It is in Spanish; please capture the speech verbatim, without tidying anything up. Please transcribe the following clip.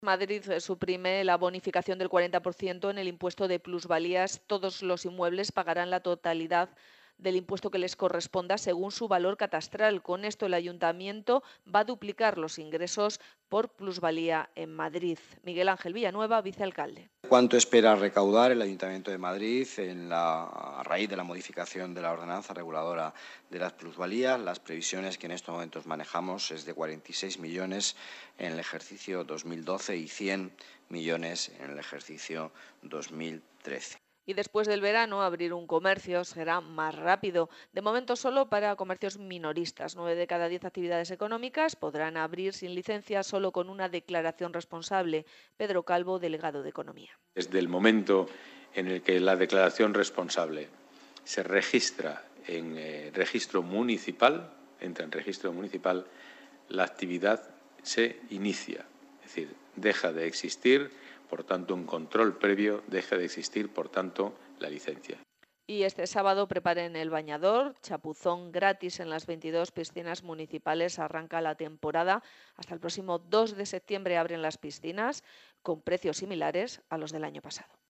Madrid eh, suprime la bonificación del cuarenta por ciento en el impuesto de plusvalías. Todos los inmuebles pagarán la totalidad del impuesto que les corresponda según su valor catastral. Con esto, el ayuntamiento va a duplicar los ingresos por plusvalía en Madrid. Miguel Ángel Villanueva, vicealcalde. ¿Cuánto espera recaudar el Ayuntamiento de Madrid en la, a raíz de la modificación de la ordenanza reguladora de las plusvalías? Las previsiones que en estos momentos manejamos es de cuarenta y seis millones en el ejercicio dos mil doce y cien millones en el ejercicio dos mil trece. Y después del verano, abrir un comercio será más rápido. De momento solo para comercios minoristas. Nueve de cada diez actividades económicas podrán abrir sin licencia solo con una declaración responsable. Pedro Calvo, delegado de Economía. Desde el momento en el que la declaración responsable se registra en eh, registro municipal, entra en registro municipal, la actividad se inicia. Es decir, deja de existir, por tanto, un control previo, deja de existir, por tanto, la licencia. Y este sábado preparen el bañador, chapuzón gratis en las veintidós piscinas municipales. Arranca la temporada. Hasta el próximo dos de septiembre abren las piscinas con precios similares a los del año pasado.